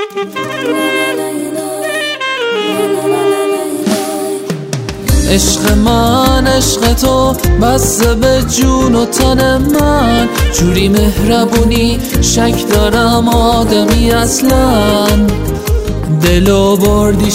عشق من عشق تو بسته به جون و تن من، جوری مهربونی شک دارم آدمی اصلا، دلو بردی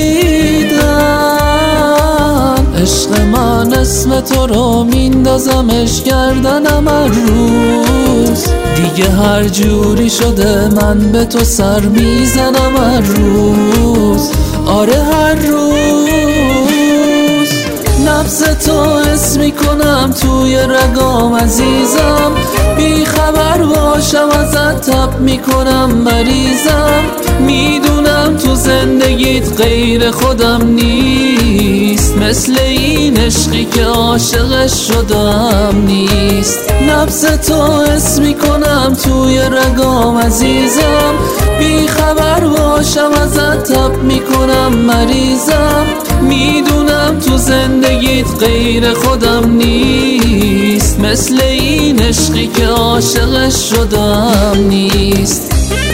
شدیدن. عشق من اسم تو رو میندازمش گردنم هر روز، دیگه هر جوری شده من به تو سر میزنم هر روز، آره هر روز. نبض تو حس میکنم توی رگام عزیزم، بی خبر باشم ازت تب میکنم مریضم، میدونم تو زندگیت غیر خودم نیست، مثل این عشقی که عاشقش شدم نیست. نبض تو حس میکنم توی رگام عزیزم، بی خبر باشم ازت تب میکنم مریضم، میدونم تو زندگیت غیر خودم نیست، مثل این عشقی که عاشقش شدم نیست.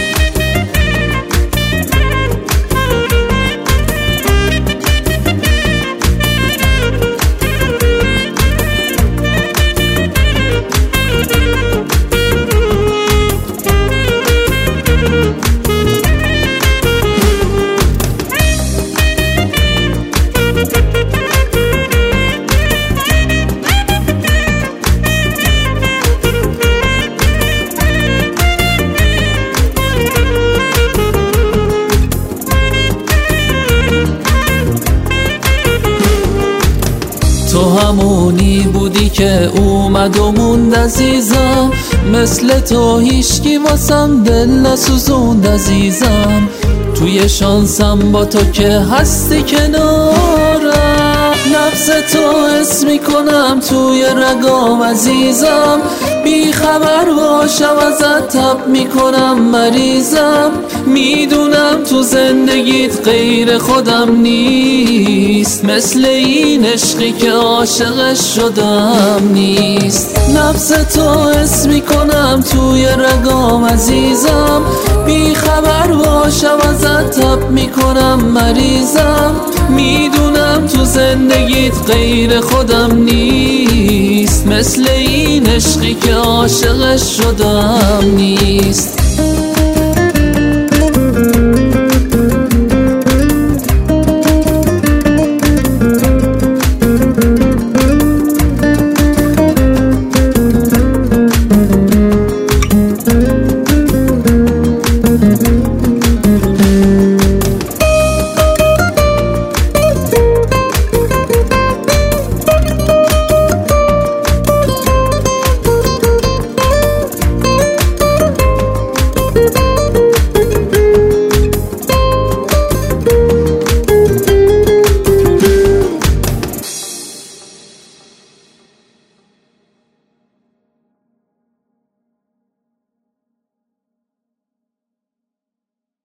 تو همونی بودی که اومد و موند عزیزم، مثل تو هیچکی واسم دل نسوزوند عزیزم، توی شانسم با تو که هستی کنارم. نبض تو حس میکنم توی رگام عزیزم، بی خبر باشم ازت تب میکنم مریضم، میدونم تو زندگیت غیر خودم نیست، مثل این عشقی که عاشقش شدم نیست. نبض تو حس میکنم توی رگام عزیزم، بی خبر باشم ازت تب میکنم مریضم، میدونم تو زندگیت غیر خودم نیست، مثل این عشقی که عاشقش شدم نیست.